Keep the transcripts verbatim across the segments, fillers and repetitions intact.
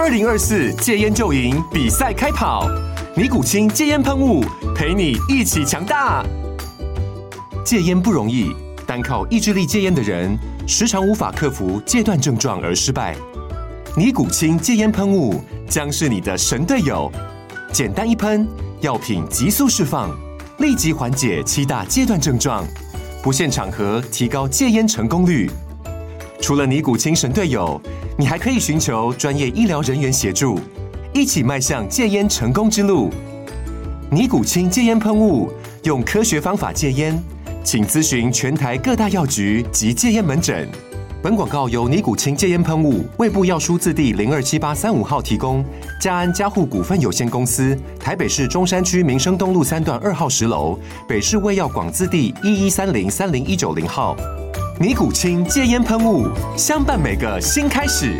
二零二四戒烟就赢比赛开跑，尼古清戒烟喷雾陪你一起强大。戒烟不容易，单靠意志力戒烟的人，时常无法克服戒断症状而失败。尼古清戒烟喷雾将是你的神队友，简单一喷，药品急速释放，立即缓解七大戒断症状，不限场合提高戒烟成功率。除了尼古清神队友，你还可以寻求专业医疗人员协助，一起迈向戒烟成功之路。尼古清戒烟喷雾，用科学方法戒烟，请咨询全台各大药局及戒烟门诊。本广告由尼古清戒烟喷雾、卫部药书字第零二七八三五号提供，嘉安嘉护股份有限公司，台北市中山区民生东路三段二号十楼，北市卫药广字第一一三零三零一九零号。尼古清戒烟喷雾，相伴每个新开始。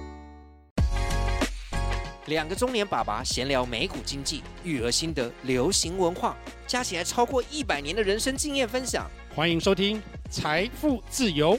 两个中年爸爸闲聊美股经济、育儿心得、流行文化，加起来超过一百年的人生经验分享。 欢迎收听《财富自由》。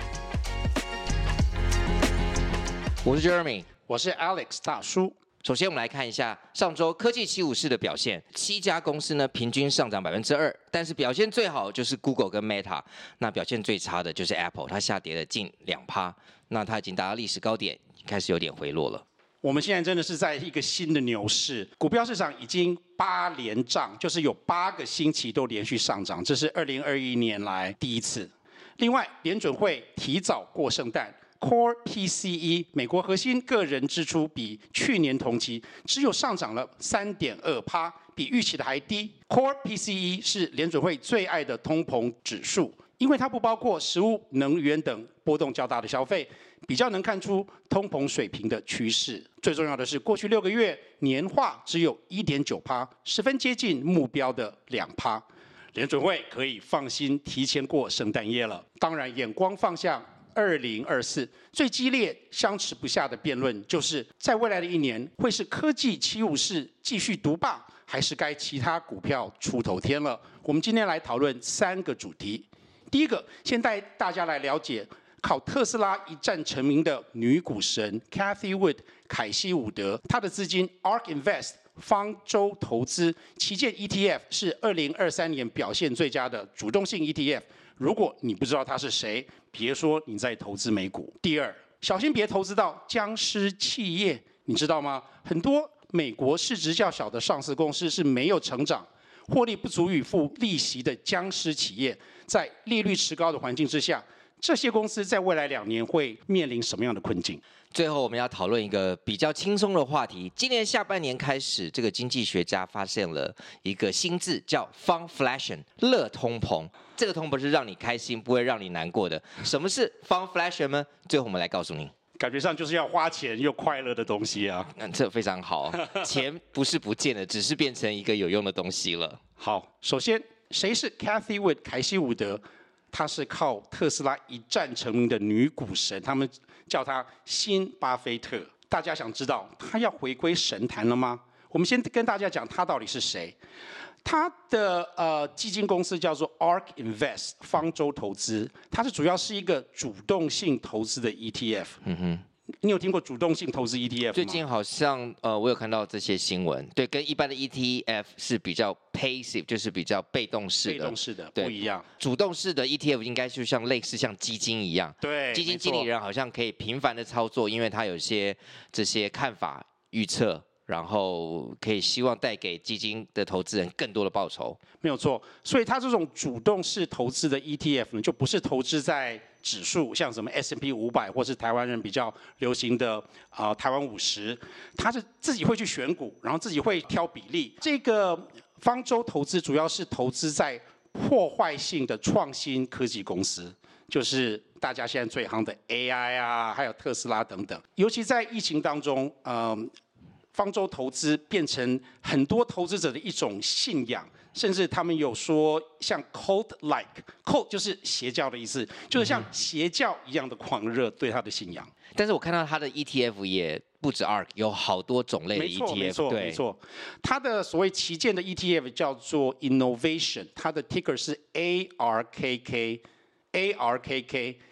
我是 Jeremy， 我是 Alex 大叔。 首先，我们来看一下上周科技七五四的表现。七家公司呢，平均上涨百分之二，但是表现最好就是 Google 跟 Meta， 那表现最差的就是 Apple， 它下跌了近两趴，那它已经达到历史高点，开始有点回落了。 我们现在真的是在一个新的牛市，股票市场已经八连涨，就是有八个星期都连续上涨，这是二零二一年来第一次。另外，联准会提早过圣诞。Core P C E 美国核心个人支出比去年同期只有上涨了 三点二趴， 比预期的还低。Core P C E 是联准会最爱的通膨指数，因为它不包括食物、能源等波动较大的消费，比较能看出通膨水平的趋势。最重要的是，过去六个月年化只有 一点九趴， 十分接近目标的 两趴。联准会可以放心提前过圣诞夜了。当然，眼光放向二零二四，最激烈、相持不下的辩论，就是在未来的一年，会是科技七五四继续独霸，还是该其他股票出头天了？我们今天来讨论三个主题。第一个，先带大家来了解靠特斯拉一战成名的女股神 Cathie Wood 凯西伍德，她的资金 A R K Invest 方舟投资旗舰 E T F 是二零二三年表现最佳的主动性 E T F。如果你不知道他是谁，别说你在投资美股。第二，小心别投资到僵尸企业，你知道吗？很多美国市值较小的上市公司是没有成长、获利不足以付利息的僵尸企业，在利率持高的环境之下，这些公司在未来两年会面临什么样的困境？ 最后，我们要讨论一个比较轻松的话题。今年下半年开始，这个经济学家发现了一个新字，叫 Funflation， 乐通膨。这个通膨是让你开心，不会让你难过的。什么是 Funflation 呢？最后我们来告诉你。 感觉上就是要花钱又快乐的东西啊。 嗯，这非常好。钱不是不见了，只是变成一个有用的东西了。 好，首先，谁是 Cathie Wood 凯西伍德？她是靠特斯拉一战成名的女股神，他们叫她新巴菲特。大家想知道她要回归神坛了吗？我们先跟大家讲她到底是谁。她的呃基金公司叫做 A R K Invest 方舟投资，它是主要是一个主动性投资的 E T F。嗯哼。你有听过主动性投资 E T F 吗？ 最近好像呃，我有看到这些新闻，对，跟一般的 E T F 是比较 passive， 就是比较被动式的， 被动式的不一样。 主动式的 E T F 应该就像类似像基金一样， 对， 基金经理人好像可以频繁的操作，因为他有些这些看法预测，然后可以希望带给基金的投资人更多的报酬。 没有错，所以它这种主动式投资的 E T F 呢，就不是投资在指数，像什么 S and P 五百，或是台湾人比较流行的啊、呃、台湾五十，它是自己会去选股，然后自己会挑比例。这个方舟投资主要是投资在破坏性的创新科技公司，就是大家现在最夯的 A I 啊，还有特斯拉等等。尤其在疫情当中，嗯、呃。方舟投资变成很多投资者的一种信仰，甚至他们有说像 cult-like，cult 就是邪教的意思，就是像邪教一样的狂热对他的信仰。 但是我看到他的 E T F 也不止 A R K， 有好多种类的 E T F。 没错，没错，没错。它的所谓旗舰的 E T F 叫做 Innovation， 它的 ticker 是 A R K K，A R K K。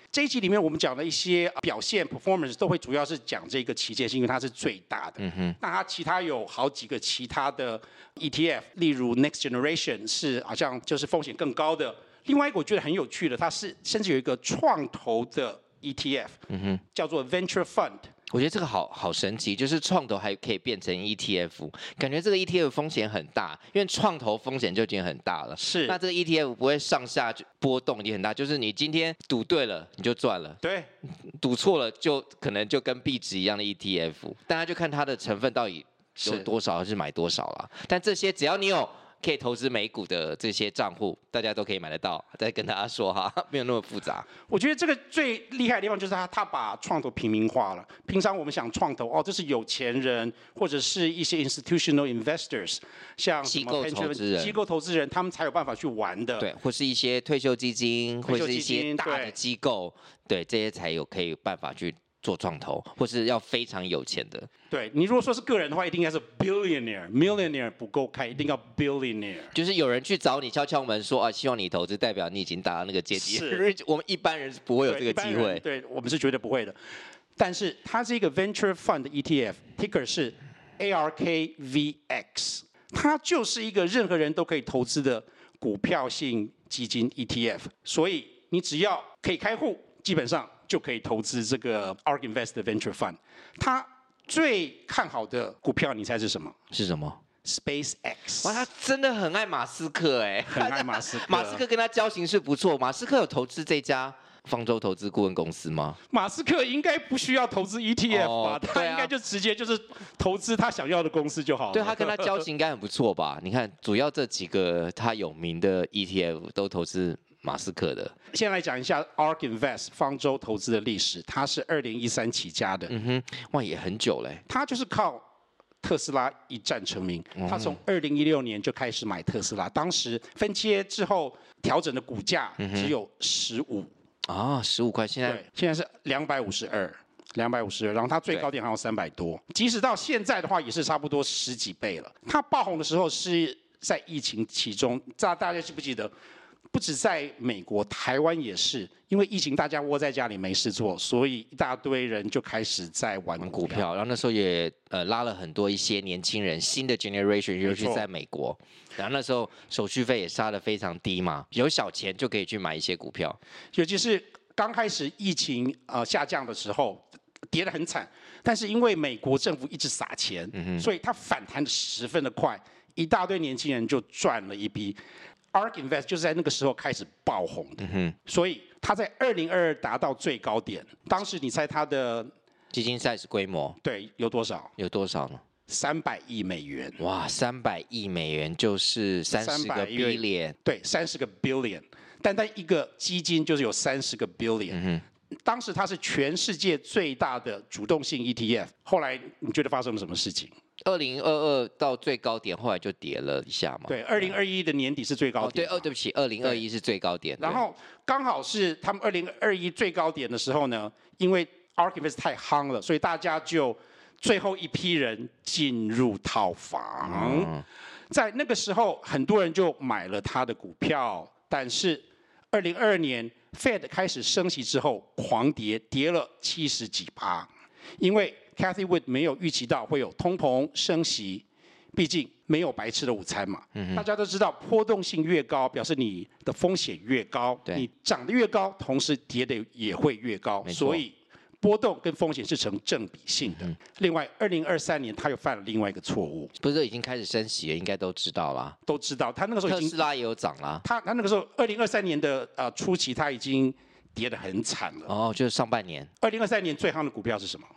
这一集里面我们讲的一些表现 performance 都会主要是讲这个旗舰性，因为它是最大的。嗯哼。那它其他有好几个其他的 E T F， 例如 Next Generation 是好像就是风险更高的。另外一个我觉得很有趣的，它是甚至有一个创投的 E T F， 嗯哼，叫做 Venture Fund。 我觉得这个好好神奇，就是创投还可以变成 E T F， 感觉这个 E T F 风险很大，因为创投风险就已经很大了。 是， 那这个 E T F 不会上下波动也很大，就是你今天赌对了你就赚了， 对， 赌错了就可能就跟币值一样的 E T F， 大家就看它的成分到底有多少，还是买多少啦。但这些只要你有可以投资美股的这些账户，大家都可以买得到。再跟大家说哈，没有那么复杂。 我觉得这个最厉害的地方就是他，他把创投平民化了。平常我们想创投，哦，这是有钱人或者是一些 institutional investors， 像机构投资人、 机构投资人，他们才有办法去玩的。 对，或是一些退休基金，或是一些大的机构，对，这些才有可以办法去做创投，或是要非常有钱的。 对，你如果说是个人的话，一定要是 billionaire，millionaire 不够开，一定要 billionaire。 就是有人去找你敲敲门说啊，希望你投资，代表你已经达到那个阶级。 是， 我们一般人是不会有这个机会。 对，我们是绝对不会的。但是它是一个 venture fund 的 E T F，ticker 是 A R K V X， 它就是一个任何人都可以投资的股票性基金 E T F， 所以你只要可以开户，基本上就可以投资这个 A R K Invest 的 venture fund。它最看好的股票，你猜是什么？ 是什么 ？SpaceX。 哇，他真的很爱马斯克哎， 很爱马斯克。 马斯克跟他交情是不错。马斯克有投资这家方舟投资顾问公司吗？ 马斯克应该不需要投资 E T F 吧？ 哦、 他应该就直接就是投资他想要的公司就好了。 对，他跟他交情应该很不错吧？你看，主要这几个他有名的 E T F 都投资马斯克的。 先来讲一下 A R K Invest 方舟投资的历史，它是二零一三起家的。 嗯哼，哇，也很久嘞。 它就是靠特斯拉一战成名。他从二零一六年就开始买特斯拉，当时分切之后调整的股价只有十五啊，十五块，现在对，现在是两百五十二。两百五十二，然后它最高点还有三百多，即使到现在的话，也是差不多十几倍了。它爆红的时候是在疫情其中，大大家记不记得？不止在美国，台湾也是，因为疫情大家窝在家里没事做，所以一大堆人就开始在玩股票。 然后那时候也呃拉了很多一些年轻人，新的 generation， 尤其在美国。然后那时候手续费也杀得非常低嘛，有小钱就可以去买一些股票。 尤其是刚开始疫情呃下降的时候，跌得很惨，但是因为美国政府一直撒钱，嗯、所以它反弹的十分的快，一大堆年轻人就赚了一笔。A R K Invest 就是在那个时候开始爆红的，嗯、所以它在二零二二达到最高点。当时你猜它的基金 size 规模？ 对，有多少？ 有多少呢？ 三百亿美元。 哇，三百亿美元就是三十个 billion。 对，三十个 billion。单单一个基金就是有三十个 billion。嗯当时它是全世界最大的主动性 E T F。后来你觉得发生了什么事情？ 二零二二到最高点，后来就跌了一下嘛。 对，二零二一的年底是最高点。 哦、对，哦，对不起，二零二一是最高点。 然后刚好是他们二零二一最高点的时候呢，因为 A R K Invest 太夯了，所以大家就最后一批人进入套房。嗯、在那个时候，很多人就买了他的股票，但是二零二二年 Fed 开始升息之后，狂跌，跌了七十几趴，因为Cathy Wood 没有预期到会有通膨升息，毕竟没有白吃的午餐嘛。嗯、大家都知道，波动性越高，表示你的风险越高，你涨得越高，同时跌得也会越高，所以波动跟风险是成正比性的。嗯、另外，二零二三年他又犯了另外一个错误， 不是已经开始升息了，应该都知道啦， 都知道。他那个时候已经特斯拉也有涨啦， 他他那个时候二零二三年的呃初期他已经跌得很惨了。 哦，就是上半年。 二零二三年最夯的股票是什么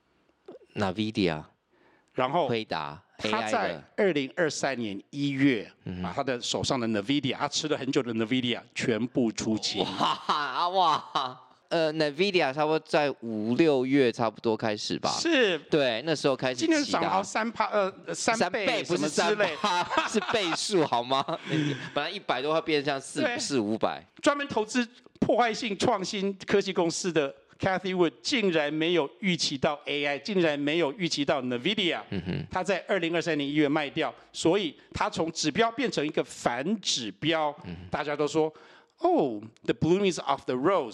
？Nvidia， 然后辉达， 他在二零二三年一月，嗯、把他的手上的 Nvidia， 他吃了很久的 Nvidia 全部出清。 哇哇，呃 ，Nvidia 差不多在五六月差不多开始吧？ 是， 对，那时候开始。 今年涨到三趴，呃，三倍， 不是三倍，是倍数好吗？本来一百多，它变成像四四五百。 专门投资破坏性创新科技公司的 Cathy Wood 竟然没有预期到 A I， 竟然没有预期到 Nvidia，嗯、他在二零二三年一月卖掉，所以他从指标变成一个反指标。嗯、大家都说，哦 ，the bloom is off the rose，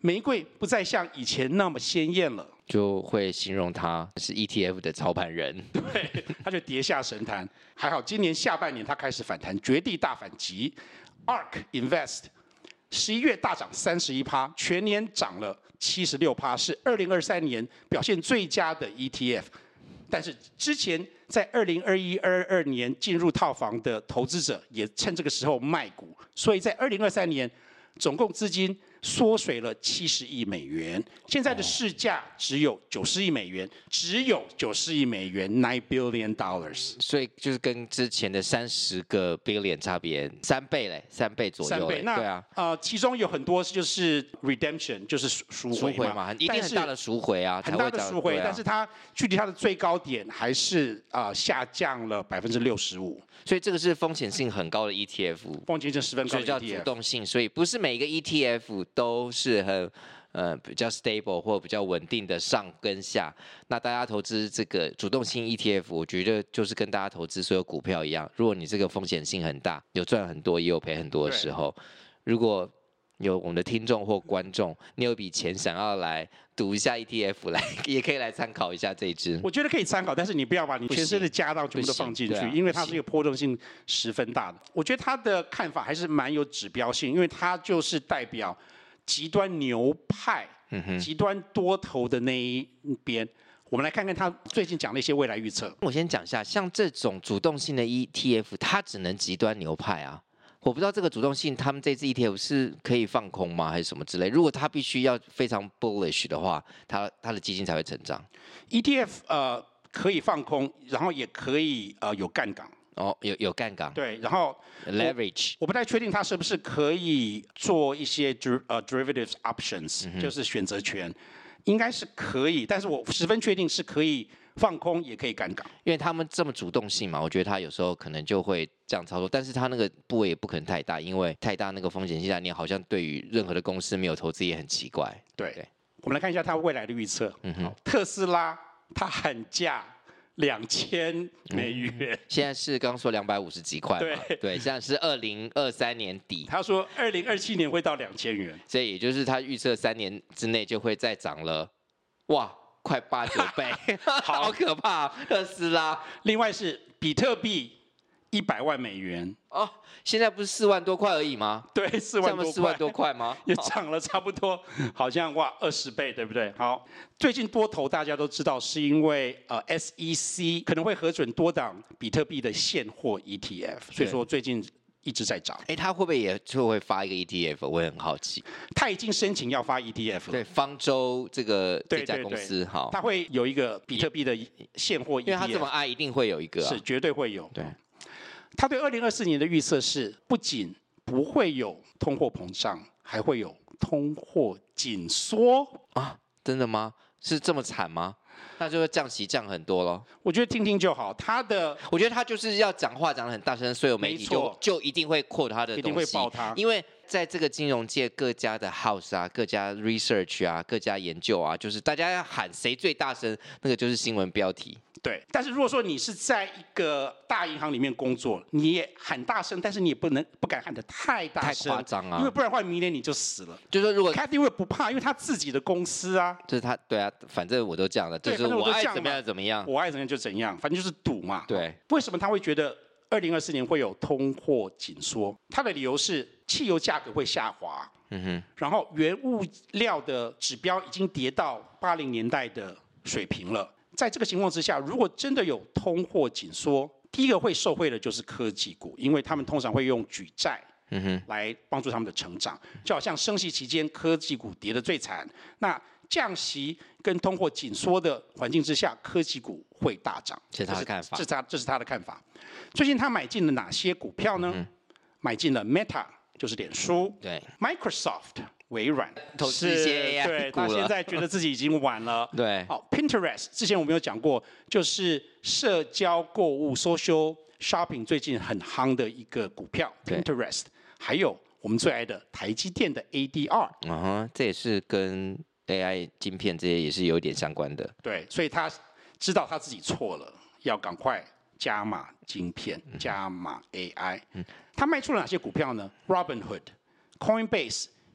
玫瑰不再像以前那么鲜艳了， 就会形容他是 E T F 的操盘人。 对，他就跌下神坛。还好今年下半年他开始反弹，绝地大反击。A R K Invest 十一月大涨三十一趴，全年涨了七十六趴，是二零二三年表现最佳的 E T F。但是之前在二零二一、二二年进入套房的投资者也趁这个时候卖股，所以在二零二三年总共资金缩水了七十亿美元，现在的市价只有九十亿美元，只有九十亿美元 ，nine billion dollars。 所以就是跟之前的三十个 billion 差别三倍嘞，三倍左右。 三倍，那对啊， 呃，其中有很多就是 redemption， 就是赎赎赎回嘛， 回嘛，一定很大的赎回啊， 很大的赎回， 啊、 但是它距离它的最高点还是啊、呃、下降了百分之六十五。 所以这个是风险性很高的 E T F， 风险性十分高的 E T F， 所以叫主动性，所以不是每一个 E T F 都是很呃比较 stable 或比较稳定的上跟下。那大家投资这个主动性 E T F， 我觉得就是跟大家投资所有股票一样，如果你这个风险性很大，有赚很多也有赔很多的时候，如果有我们的听众或观众，你有笔钱想要来赌一下 E T F， 来也可以来参考一下这一支。 我觉得可以参考，但是你不要把你全身的家当全部都放进去， 啊、 因为它是一个波动性十分大的。我觉得他的看法还是蛮有指标性，因为它就是代表极端牛派、 嗯、 极端多头的那一边。我们来看看他最近讲的一些未来预测。 我先讲一下，像这种主动性的 E T F， 它只能极端牛派啊。我不知道这个主动性，他们这支 E T F 是可以放空吗，还是什么之类？如果它必须要非常 bullish 的话，它它的基金才会成长。 E T F 呃可以放空，然后也可以呃有杠杆。 哦，有有杠杆。 对，然后 leverage， 我, 我不太确定它是不是可以做一些 呃 derivatives options，、嗯、就是选择权，应该是可以，但是我十分确定是可以放空也可以杠杆， 因为他们这么主动性嘛，我觉得他有时候可能就会这样操作，但是他那个部位也不可能太大，因为太大那个风险性在你好像对于任何的公司没有投资也很奇怪。 对，对我们来看一下他未来的预测。 嗯哼， 特斯拉它喊价两千美元、嗯， 现在是刚刚说两百五十几块嘛， 对对，现在是二零二三年底， 他说二零二七年会到两千元， 所以也就是他预测三年之内就会再涨了，哇！快八九倍，好可怕、啊！特斯拉。 另外是比特币一百万美元哦，现在不是四万多块而已吗？ 对，四万多块， 四万多块吗？ 也涨了差不多，好像哇二十倍，对不对？好，最近多头大家都知道，是因为呃 S E C 可能会核准多档比特币的现货 E T F， 所以说最近一直在涨。 哎，他会不会也就会发一个 E T F？ 我也很好奇。 他已经申请要发 E T F 了。 对，方舟这个这家公司，好， 他会有一个比特币的现货 E T F， 因为他这么爱，一定会有一个、啊， 是绝对会有。 对， 他对二零二四年的预测是，不仅不会有通货膨胀，还会有通货紧缩啊？真的吗？是这么惨吗？那就会降息降很多咯。 我觉得听听就好。他的， 我觉得他就是要讲话讲得很大声，所有媒体就就一定会 quote 他的东西， 一定会报他。 因为在这个金融界，各家的 house 啊，各家 research 啊，各家研究啊，就是大家要喊谁最大声，那个就是新闻标题。 对，但是如果说你是在一个大银行里面工作，你也喊大声，但是你也不能不敢喊得太大声， 太夸张啊， 因为不然的话，明年你就死了。 就是说，如果 Cathy Wood 不怕，因为他自己的公司啊， 就是他对啊，反正我都这样了，就是我爱怎么样怎么样， 我爱怎么样就怎样，反正就是赌嘛。 对， 为什么他会觉得二零二四年会有通货紧缩？他的理由是汽油价格会下滑， 嗯哼， 然后原物料的指标已经跌到八零年代的水平了。在这个情况之下，如果真的有通货紧缩，第一个会受惠的就是科技股，因为他们通常会用举债来帮助他们的成长。就好像升息期间，科技股跌得最惨，那降息跟通货紧缩的环境之下，科技股会大涨。 这是他的看法， 这是他这是他的看法。最近他买进了哪些股票呢？嗯、买进了 Meta， 就是脸书， 对 ，Microsoft。微软投资一些 A I 股了， 对，他现在觉得自己已经晚了。 对， 好 ，Pinterest 之前我们有讲过，就是社交购物 （social shopping） 最近很夯的一个股票 ，Pinterest， 还有我们最爱的台积电的 A D R， 嗯哼，这也是跟 A I 晶片这些也是有点相关的。 对，所以他知道他自己错了，要赶快加码晶片，加码 A I。嗯，他卖出了哪些股票呢 ？Robinhood、Coinbase。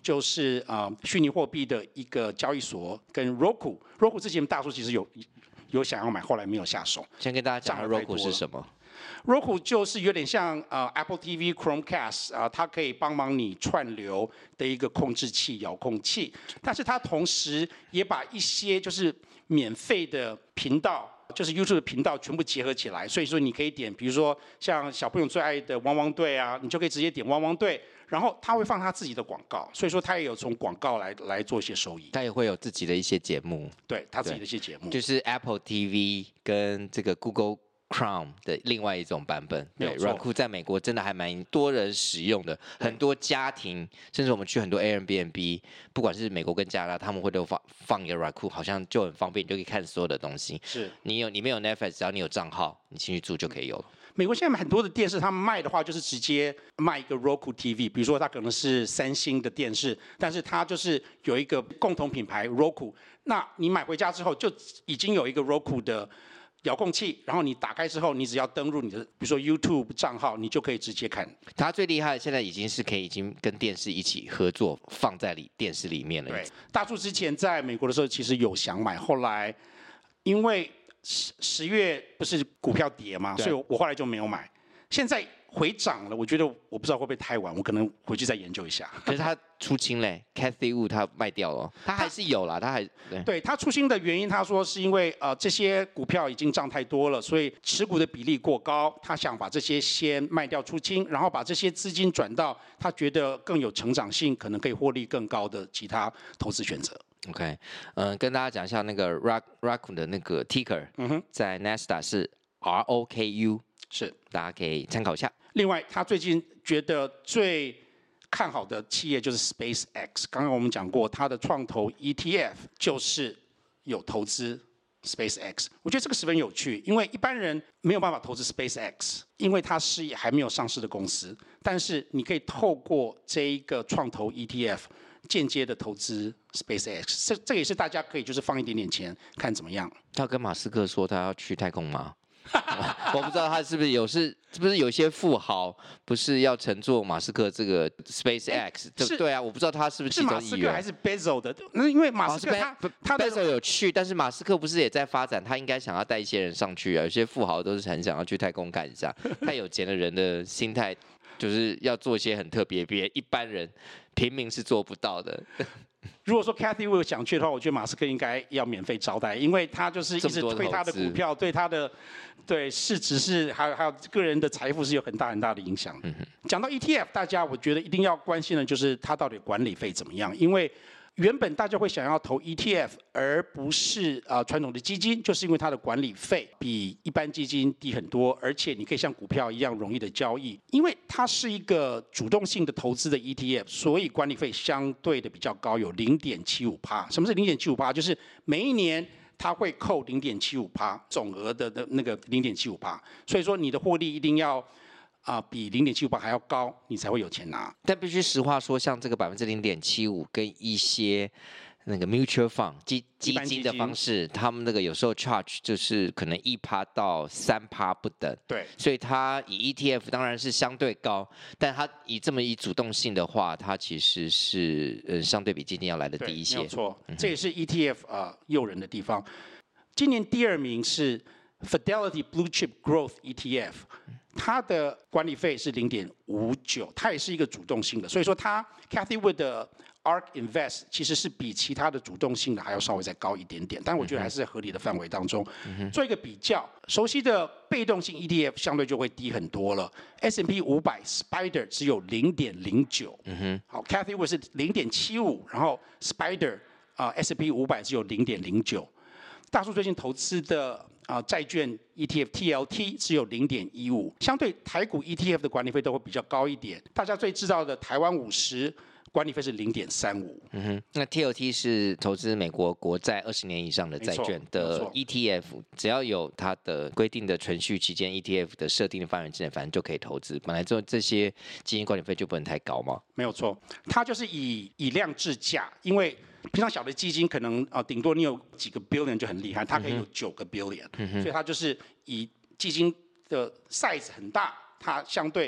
就是呃虚拟货币的一个交易所，跟 Roku，Roku 之前大叔其实有有想要买，后来没有下手。 先跟大家讲下 Roku 是什么。 Roku 就是有点像呃 Apple T V、Chromecast 啊、呃，它可以帮忙你串流的一个控制器、遥控器，但是它同时也把一些就是免费的频道，就是 YouTube 的频道全部结合起来，所以说你可以点，比如说像小朋友最爱的汪汪队啊，你就可以直接点汪汪队，然后他会放他自己的广告，所以说他也有从广告来来做一些收益。 他也会有自己的一些节目， 对他自己的一些节目， 就是 Apple T V 跟这个 Google Chrome 的另外一种版本。对 ，Roku 在美国真的还蛮多人使用的，很多家庭，甚至我们去很多 Airbnb， 不管是美国跟加拿大，他们会都放放一个 Roku， 好像就很方便，你就可以看所有的东西。 是， 你有里面有 Netflix， 只要你有账号，你进去住就可以有了。 美国现在很多的电视，他们卖的话就是直接卖一个 Roku T V， 比如说它可能是三星的电视，但是它就是有一个共同品牌 Roku， 那你买回家之后就已经有一个 Roku 的遥控器，然后你打开之后，你只要登入你的，比如说 YouTube 账号，你就可以直接看。 它最厉害的现在已经是可以已经跟电视一起合作，放在里电视里面了。 对，大叔之前在美国的时候其实有想买，后来因为十十月不是股票跌嘛，所以我后来就没有买。现在回涨了，我觉得我不知道会不会太晚，我可能回去再研究一下。 可是他出清嘞 ，Cathy Wood 他卖掉了，他还是有啦，他还对。 对他出清的原因，他说是因为呃这些股票已经涨太多了，所以持股的比例过高，他想把这些先卖掉出清，然后把这些资金转到他觉得更有成长性、可能可以获利更高的其他投资选择。 OK， 嗯、呃，跟大家讲一下那个 Rock Roku 的那个 ticker， 嗯哼，在 Nasdaq 是 R O K U， 是大家可以参考一下。 另外，他最近觉得最看好的企业就是 SpaceX。刚刚我们讲过，它的创投 E T F 就是有投资 SpaceX。我觉得这个十分有趣，因为一般人没有办法投资 SpaceX， 因为它是还没有上市的公司。但是你可以透过这一个创投 E T F 间接的投资 SpaceX， 这这也是大家可以就是放一点点钱看怎么样。 他跟马斯克说他要去太空吗？我不知道他是不是有是是不是有些富豪不是要乘坐马斯克这个 SpaceX？ 对对啊，我不知道他是不是其中一员。 是马斯克还是 Bezos 的？那因为马斯克他、哦、他的 Bezos 有去，但是马斯克不是也在发展？他应该想要带一些人上去啊。有些富豪都是很想要去太空看一下。太有钱的人的心态就是要做一些很特别，别一般人平民是做不到的。 如果说 Cathy Wood 想去的话，我觉得马斯克应该要免费招待，因为他就是一直推他的股票，对他的对市值是还有还有个人的财富是有很大很大的影响。嗯、讲到 E T F， 大家我觉得一定要关心的就是它到底管理费怎么样，因为原本大家会想要投 E T F， 而不是呃传统的基金，就是因为它的管理费比一般基金低很多，而且你可以像股票一样容易的交易。因为它是一个主动性的投资的 E T F， 所以管理费相对的比较高，有 零点七五%。什么是 零点七五%？就是每一年它会扣 零点七五%总额的的那个 零点七五%，所以说你的获利一定要。啊、呃，比 零点七五% 还要高，你才会有钱拿。 但必须实话说，像这个百分之零点七五跟一些那个 mutual fund 基基金的方式，他们那个有时候 charge 就是可能一趴到三趴不等。 对， 所以它以 E T F 当然是相对高，但它以这么以主动性的话，它其实是呃相对比基金要来的低一些。 没有错，嗯、这也是 E T F 啊、呃、诱人的地方。今年第二名是 Fidelity Blue Chip Growth E T F。它的管理费是 零点五九， 它也是一个主动性的，所以说它 Cathy Wood 的 A R K Invest 其实是比其他的主动性的还要稍微再高一点点，但我觉得还是在合理的范围当中。嗯、做一个比较，熟悉的被动性 E T F 相对就会低很多了 ，S and P 五百 Spider 只有 零点零九， 好 ，Cathy Wood 是 零点七五， 然后 Spider 啊、呃、S and P 五百 只有 零点零九。大叔最近投资的啊、呃、债券 E T F T L T 只有 零点一五， 相对台股 E T F 的管理费都会比较高一点。大家最知道的台湾五十管理费是 零点三五。 嗯哼，那 T L T 是投资美国国债二十年以上的债券的 E T F， 只要有它的规定的存续期间 ，E T F 的设定的范围之内，反正就可以投资。本来就这些基金管理费就不能太高嘛。 没有错，它就是以以量制价，因为平常小的基金可能啊，顶、呃、多你有几个 billion 就很厉害，它可以有九个 billion，、嗯、所以它就是以基金的 size 很大，它相对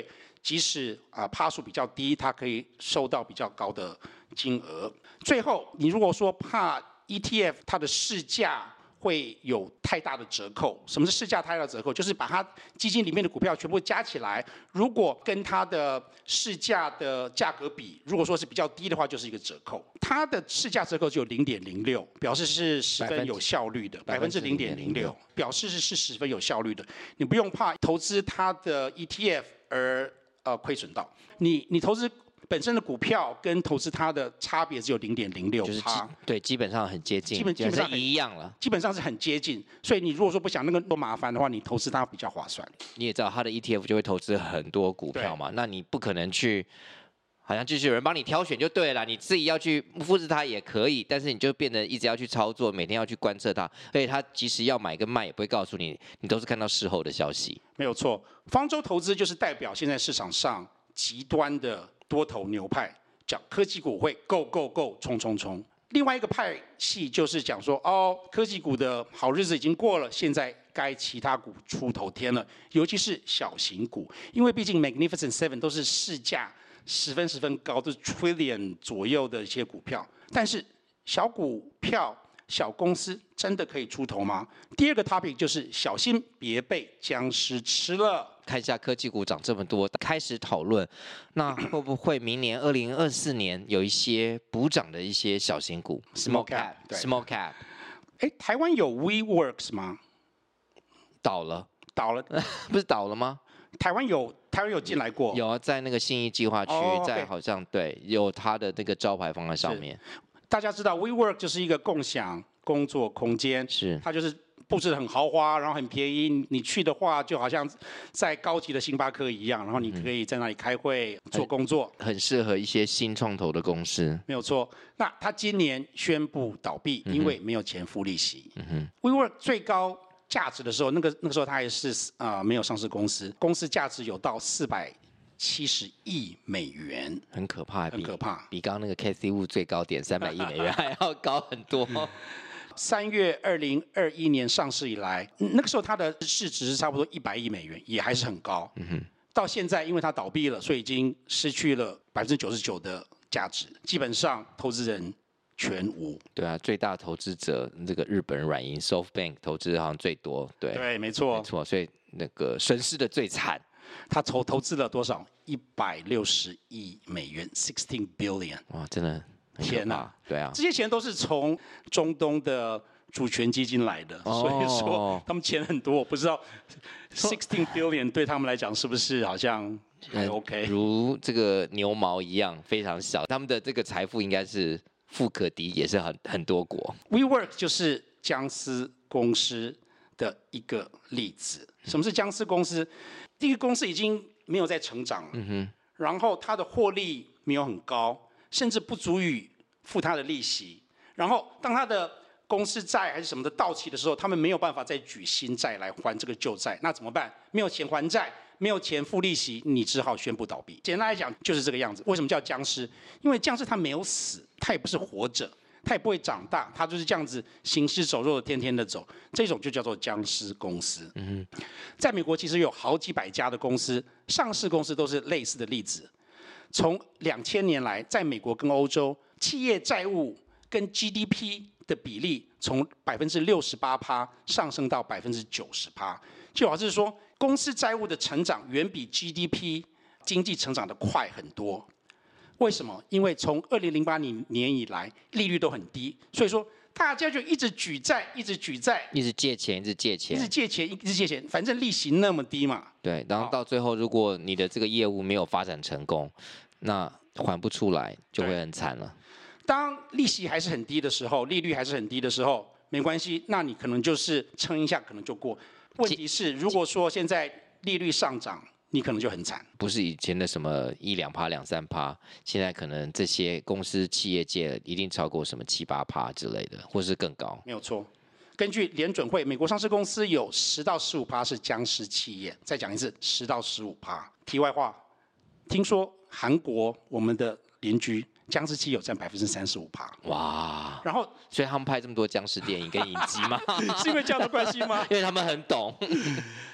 即使啊趴数比较低，它可以收到比较高的金额。最后，你如果说怕 E T F 它的市价会有太大的折扣，什么是市价太大的折扣？就是把它基金里面的股票全部加起来，如果跟它的市价的价格比，如果说是比较低的话，就是一个折扣。它的市价折扣只有零点零六，表示是十分有效率的，百分之零点零六，表示是是十分有效率的。你不用怕投资它的 E T F 而呃亏损到，你你投资本身的股票跟投资它的差别只有零点零六趴， 对，基本上很接近， 基本基本上一样了， 基本上是很接近。所以你如果说不想那个多麻烦的话，你投资它比较划算。 你也知道，它的 E T F 就会投资很多股票嘛，那你不可能去，好像就是有人帮你挑选就对了，你自己要去复制它也可以，但是你就变得一直要去操作，每天要去观测它，而且它即使要买跟卖也不会告诉你，你都是看到事后的消息。 没有错，方舟投资就是代表现在市场上极端的多头牛派。讲科技股会 go go go 冲冲冲，另外一个派系就是讲说，哦，科技股的好日子已经过了，现在该其他股出头天了，尤其是小型股，因为毕竟 Magnificent Seven 都是市价十分十分高，都是 trillion 左右的一些股票，但是小股票、小公司真的可以出头吗？第二个 topic 就是小心别被僵尸吃了。 看一下科技股涨这么多，开始讨论，那会不会明年二零二四年有一些补涨的一些小型股 ，small cap，small cap？ 哎，台湾有 WeWorks 吗？ 倒了， 倒了， 不是倒了吗？ 台湾有，台湾有进来过， 有啊，在那个信义计划区， oh, okay. 在好像对，有它的那个招牌放在上面。 大家知道 WeWork 就是一个共享工作空间， 是它就是布置得很豪华，然后很便宜。你去的话，就好像在高级的星巴克一样，然后你可以在那里开会、嗯、做工作， 很适合一些新创投的公司。 没有错。那它今年宣布倒闭， 嗯、 因为没有钱付利息。 嗯哼 WeWork 最高价值的时候，那个那个时候它还是啊、呃、没有上市公司，公司价值有到四百七十亿美元， 很可怕， 很可怕， 比刚刚那个 Cathy Wood 最高点三百亿美元还要高很多。 三月二零二一年上市以来，那个时候它的市值是差不多一百亿美元，也还是很高。 嗯哼， 到现在因为它倒闭了，所以已经失去了百分之九十九的价值，基本上投资人全无。 对啊，最大投资者这个日本软银 SoftBank 投资好像最多。对， 对，没错， 没错，所以那个损失的最惨。 他投投资了多少？一百六十亿美元 ，sixteen billion。 哇，真的。 天哪， 对啊， 这些钱都是从中东的主权基金来的， 哦、 所以说他们钱很多。我不知道 sixteen billion 对他们来讲是不是好像还 OK？、 嗯、如这个牛毛一样非常小，他们的这个财富应该是富可敌，也是很很多国。 WeWork 就是僵尸公司的一个例子。什么是僵尸公司？这个公司已经没有在成长了， 嗯哼， 然后它的获利没有很高。甚至不足以付他的利息，然后当他的公司债还是什么的到期的时候，他们没有办法再举新债来还这个旧债，那怎么办？没有钱还债，没有钱付利息，你只好宣布倒闭。简单来讲就是这个样子。为什么叫僵尸？因为僵尸他没有死，他也不是活着，他也不会长大，他就是这样子行尸走肉的天天的走，这种就叫做僵尸公司。 嗯哼， 在美国其实有好几百家的公司，上市公司都是类似的例子。从两千年来，在美国跟欧洲，企业债务跟 G D P 的比例从百分之六十八趴上升到百分之九十趴，就好像是说，公司债务的成长远比 G D P 经济成长的快很多。为什么？因为从二零零八年以来，利率都很低，所以说大家就一直举债，一直举债， 一直借钱，一直借钱， 一直借钱，一直借钱，反正利息那么低嘛。 对，然后到最后，如果你的这个业务没有发展成功，那还不出来就会很惨了。 当利息还是很低的时候，利率还是很低的时候，没关系，那你可能就是撑一下，可能就过。问题是，如果说现在利率上涨，你可能就很惨。 不是以前的什么一两趴、两三趴，现在可能这些公司企业界一定超过什么七八趴之类的，或是更高。 没有错。根据联准会，美国上市公司有十到十五趴是僵尸企业。再讲一次，十到十五趴。题外话，听说韩国我们的邻居僵尸企业有占百分之三十五趴。 哇！ 然后， 所以他们拍这么多僵尸电影跟影集吗？ 是因为这样的关系吗？ 因为他们很懂。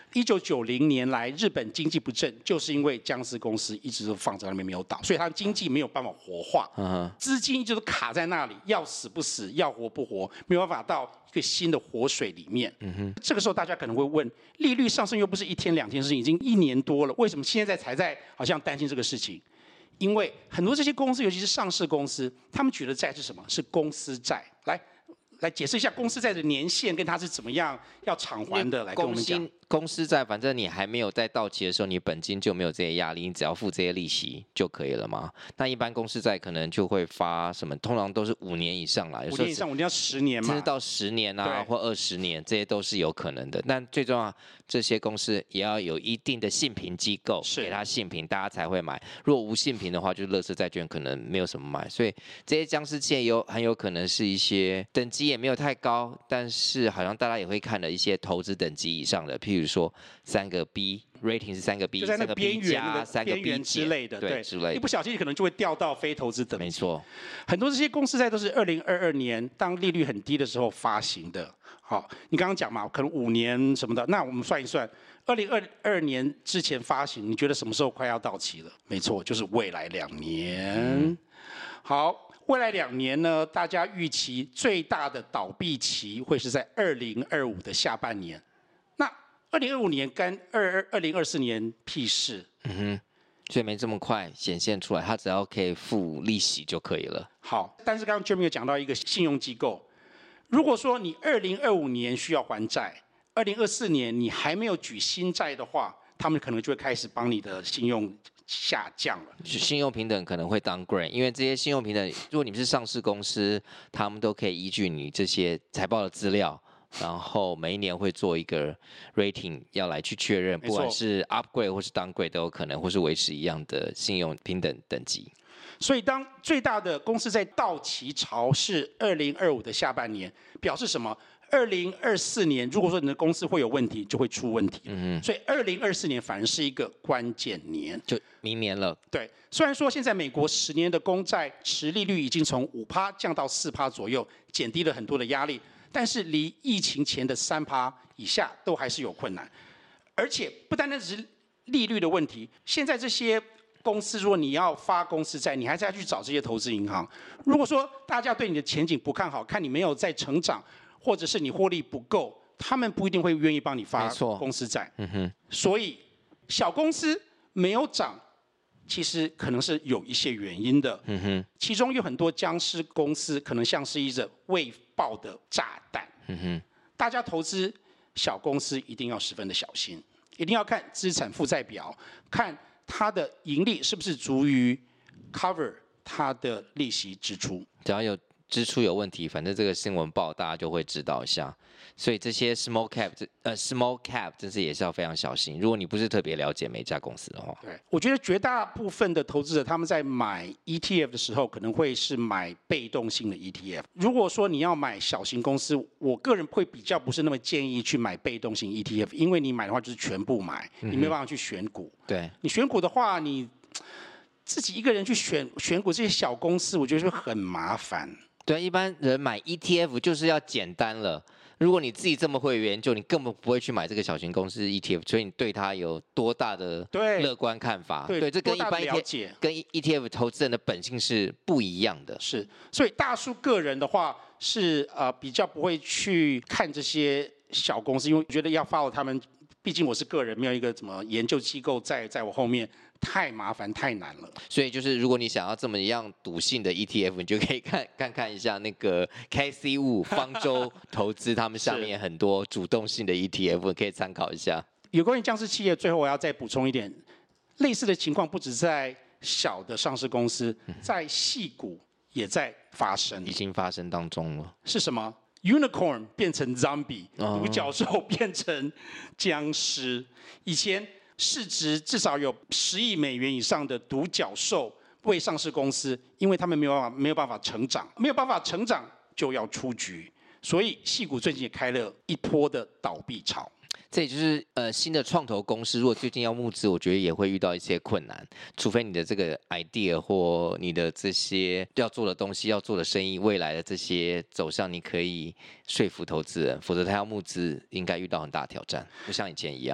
一九九零年来日本经济不振，就是因为江氏公司一直都放在那边没有倒，所以它的经济没有办法活化， 嗯、 资金就是卡在那里，要死不死，要活不活，没有办法到一个新的活水里面。嗯哼，这个时候大家可能会问，利率上升又不是一天两天的事情，已经一年多了，为什么现在才在好像担心这个事情？因为很多这些公司，尤其是上市公司，他们举的债是什么？是公司债。来，来解释一下公司债的年限跟它是怎么样要偿还的，来跟我们讲。 公司债，反正你还没有在到期的时候，你本金就没有这些压力，你只要付这些利息就可以了嘛。那一般公司债可能就会发什么，通常都是五年以上啦，有时候五年以上，五年到十年嘛， 甚至到十年啊，或二十年，这些都是有可能的。但最重要，这些公司也要有一定的信评机构给他信评，大家才会买。如果无信评的话，就是垃圾债券，可能没有什么买。所以这些僵尸企业有很有可能是一些等级也没有太高，但是好像大家也会看的一些投资等级以上的，譬如说三个 B rating 是三个 B， 就在那个边缘、那个边缘之类的， 对，之类的， 一不小心可能就会掉到非投资等级。 没错， 很多这些公司债都是二零二二年当利率很低的时候发行的。好，你刚刚讲嘛，可能五年什么的，那我们算一算，二零二二年之前发行，你觉得什么时候快要到期了？没错，就是未来两年。嗯、好。未来两年呢，大家预期最大的倒闭期会是在二零二五的下半年。那二零二五年跟二二零二四年屁事？ 嗯哼，所以没这么快显现出来，它只要可以付利息就可以了。 好，但是刚刚 Jeremy 有讲到一个信用机构，如果说你二零二五年需要还债，二零二四年你还没有举新债的话，他们可能就会开始帮你的信用下降了， 信用平等可能会 downgrade， 因为这些信用平等，如果你们是上市公司，他们都可以依据你这些财报的资料，然后每一年会做一个 rating 要来去确认，不管是 upgrade 或是 downgrade 都有可能，或是维持一样的信用平等等级。 所以当最大的公司在到期潮是二零二五的下半年，表示什么？二零二四年，如果说你的公司会有问题，就会出问题。嗯，所以二零二四年反而是一个关键年， 就明年了。 对，虽然说现在美国十年的公债持利率已经从五趴降到四趴左右，减低了很多的压力，但是离疫情前的三趴以下都还是有困难。而且不单单只是利率的问题，现在这些公司，如果你要发公司债，你还是要去找这些投资银行。如果说大家对你的前景不看好，看你没有在成长，或者是你获利不够，他们不一定会愿意帮你发公司债。嗯哼。所以小公司没有涨，其实可能是有一些原因的。嗯哼。其中有很多僵尸公司，可能像是一个未爆的炸弹。嗯哼。大家投资小公司一定要十分的小心，一定要看资产负债表，看它的盈利是不是足以 cover 它的利息支出。 只要有支出有问题，反正这个新闻报大家就会知道一下。所以这些 small cap 呃 small cap 真是也是要非常小心。如果你不是特别了解每一家公司的话， 对，我觉得绝大部分的投资者他们在买 E T F 的时候，可能会是买被动性的 E T F。如果说你要买小型公司，我个人会比较不是那么建议去买被动型 E T F， 因为你买的话就是全部买，你没有办法去选股。 嗯、对， 你选股的话，你自己一个人去选选股这些小公司，我觉得会很麻烦。 对，一般人买 E T F 就是要简单了。如果你自己这么会研究，你根本不会去买这个小型公司 E T F， 所以你对它有多大的乐观看法？ 对， 对，这跟一般 E T F 跟 E T F 投资人的本性是不一样的。 是，所以大叔个人的话是呃比较不会去看这些小公司，因为我觉得要 follow 他们，毕竟我是个人，没有一个什么研究机构在在我后面。太麻烦太难了， 所以就是如果你想要这么样赌性的 E T F， 你就可以看看看一下那个 K C 五方舟投资，他们下面很多主动性的 E T F 可以参考一下。 有关于僵尸企业，最后我要再补充一点，类似的情况不止在小的上市公司，在矽谷也在发生， 已经发生当中了。 是什么 ？Unicorn 变成 Zombie， 独角兽变成僵尸，以前。市值至少有十亿美元以上的独角兽未上市公司，因为他们没有办法没有办法成长，没有办法成长就要出局，所以矽谷最近也开了一波的倒闭潮。 这也就是呃新的创投公司，如果最近要募资，我觉得也会遇到一些困难，除非你的这个 idea 或你的这些要做的东西、要做的生意，未来的这些走向，你可以说服投资人，否则他要募资应该遇到很大的挑战，不像以前一样。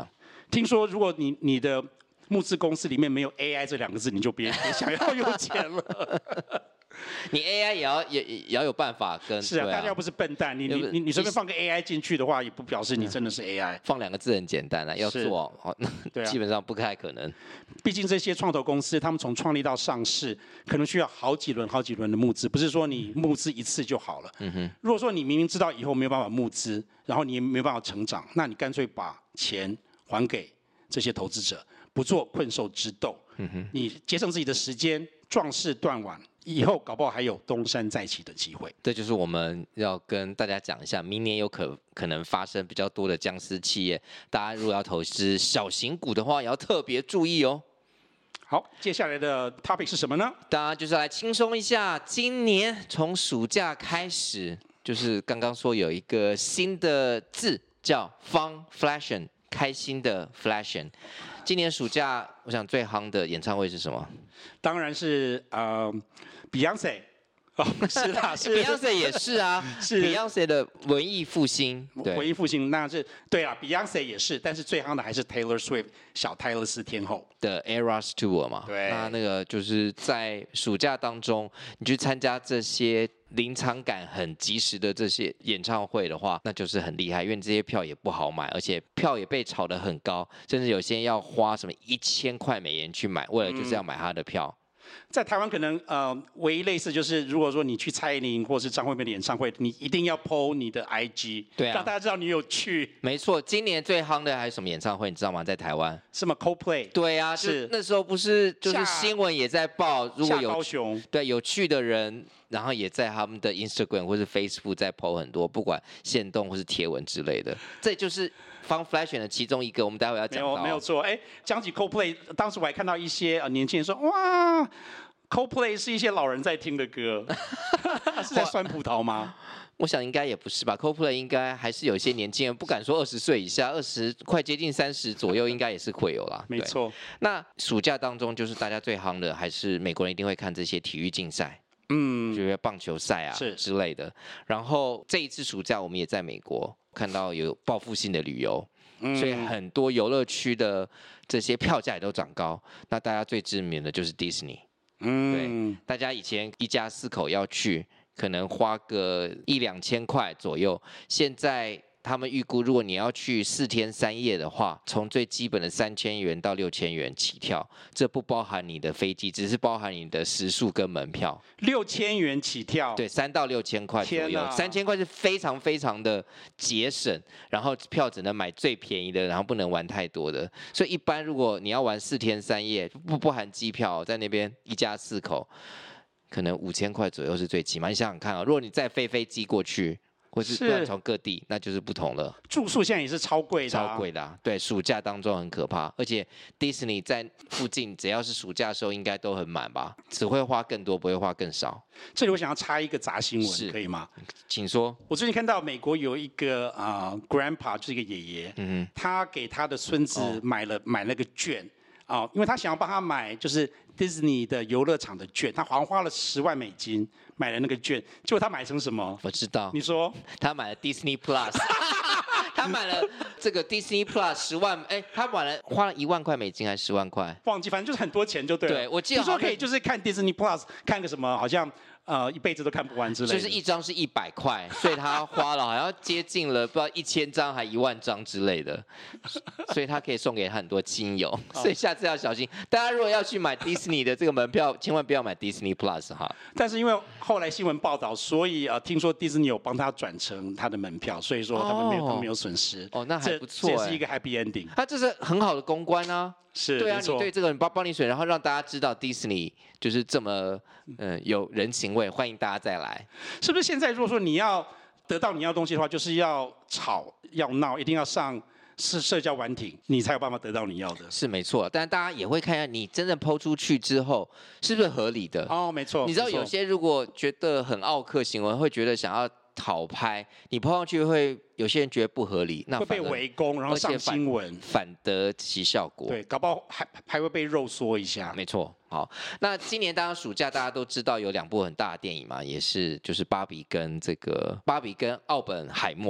听说如果你你的募资公司里面没有 A I 这两个字，你就别别想要有钱了。 你 A I 也要也也要有办法跟是啊， 对啊大家又不是笨蛋，你你你你随便放个 A I 进去的话，也不表示你真的是 A I。 放两个字很简单啊，要是做好， 对啊基本上不太可能。 毕竟这些创投公司，他们从创立到上市，可能需要好几轮、好几轮的募资，不是说你募资一次就好了。 嗯哼， 如果说你明明知道以后没有办法募资，然后你也没有办法成长，那你干脆把钱还给这些投资者，不做困兽之斗。 嗯哼， 你节省自己的时间，壮士断腕，以后搞不好还有东山再起的机会。 这就是我们要跟大家讲一下，明年有可可能发生比较多的僵尸企业，大家如果要投资小型股的话，也要特别注意哦。 好，接下来的 topic 是什么呢？ 大家就是来轻松一下，今年从暑假开始，就是刚刚说有一个新的字叫 Funflation， 开心的 Flation。今年暑假，我想最夯的演唱会是什么？ 当然是呃 Beyonce。哦，是啦，是 Beyonce 也是啊， 是 Beyonce 的文艺复兴，对文艺复兴，那是对啦 ，Beyonce 也是，但是最夯的还是 Taylor Swift 小泰勒斯天后的 Eras Tour 嘛。 对那那个就是在暑假当中，你去参加这些临场感很及时的这些演唱会的话，那就是很厉害，因为这些票也不好买，而且票也被炒得很高，甚至有些人要花什么一千块美元去买，为了就是要买他的票。 在台湾可能呃，唯一类似就是，如果说你去蔡依林或是张惠妹的演唱会，你一定要 po 你的 I G， 对啊， 让大家知道你有去。 没错，今年最夯的还有什么演唱会，你知道吗？在台湾， 什么 Coldplay？ 对啊，是那时候不是就是新闻也在报，如果有高雄对有趣的人，然后也在他们的 Instagram 或是 Facebook 在 po 很多，不管限动或是贴文之类的，这就是Funflation的其中一个，我们待会要讲到。 没有没有错，哎，讲起 Coldplay， 当时我还看到一些呃年轻人说，哇 ，Coldplay 是一些老人在听的歌，是在酸葡萄吗？ 我想应该也不是吧 ，Coldplay 应该还是有一些年轻人，不敢说二十岁以下，二十快接近三十左右，应该也是会有啦。 没错。 那暑假当中，就是大家最夯的，还是美国人一定会看这些体育竞赛。嗯，就是棒球赛啊是之类的。然后这一次暑假，我们也在美国看到有报复性的旅游，嗯、所以很多游乐区的这些票价也都涨高。那大家最知名的就是迪士尼，嗯，对，大家以前一家四口要去，可能花个一两千块左右，现在他们预估，如果你要去四天三夜的话，从最基本的三千元到六千元起跳，这不包含你的飞机，只是包含你的食宿跟门票。 六千元起跳， 对，三到六千块左右，三千块是非常非常的节省，然后票只能买最便宜的，然后不能玩太多的。所以一般如果你要玩四天三夜，不不含机票，在那边一家四口，可能五千块左右是最起码。你想想看啊，如果你再飞飞机过去。或是从各地，那就是不同了。 住宿现在也是超贵的、 啊，超贵的、啊。对，暑假当中很可怕，而且迪士尼在附近，只要是暑假的时候，应该都很满吧？只会花更多，不会花更少。 这里我想要插一个杂新闻，可以吗？ 请说。 我最近看到美国有一个啊、呃、，grandpa 就是一个爷爷，嗯他给他的孙子买了、哦、买那个券啊、哦，因为他想要帮他买就是迪士尼的游乐场的券，他好像花了十万美金。买了那个券，结果他买成什么？ 我知道。 你说？ 他买了 Disney Plus， 他买了这个 Disney Plus 十万，哎，他买了花了一万块美金还是十万块？ 忘记，反正就是很多钱就对了。 对，我记得你说可以就是看 Disney Plus 看个什么，好像呃一辈子都看不完之类的。 就是一张是一百块，所以他花了好像接近了不知道一千张还一万张之类的，所以他可以送给他很多亲友。所以下次要小心，大家如果要去买 Disney 的这个门票，千万不要买 Disney Plus 哈。 但是因为后来新闻报道，所以呃，听说迪士尼有帮他转成他的门票，所以说他们没有、哦、没有损失。 哦，那还不错， 这也是一个 happy ending。 他这是很好的公关啊， 是， 对啊，你对这个人帮帮你选，然后让大家知道迪士尼就是这么呃有人情味，欢迎大家再来。 是不是现在如果说你要得到你要的东西的话，就是要吵要闹，一定要上是社交软体，你才有办法得到你要的。 是没错，但大家也会看一下你真正抛出去之后是不是合理的。 哦，没错。 你知道有些如果觉得很奥客行为，会觉得想要讨拍，你抛上去会有些人觉得不合理，那会被围攻，然后上新闻， 反得其效果。 对，搞不好还还会被肉缩一下。 没错。好，那今年当然暑假大家都知道有两部很大的电影嘛，也是就是芭比跟这个芭比跟奥本海默。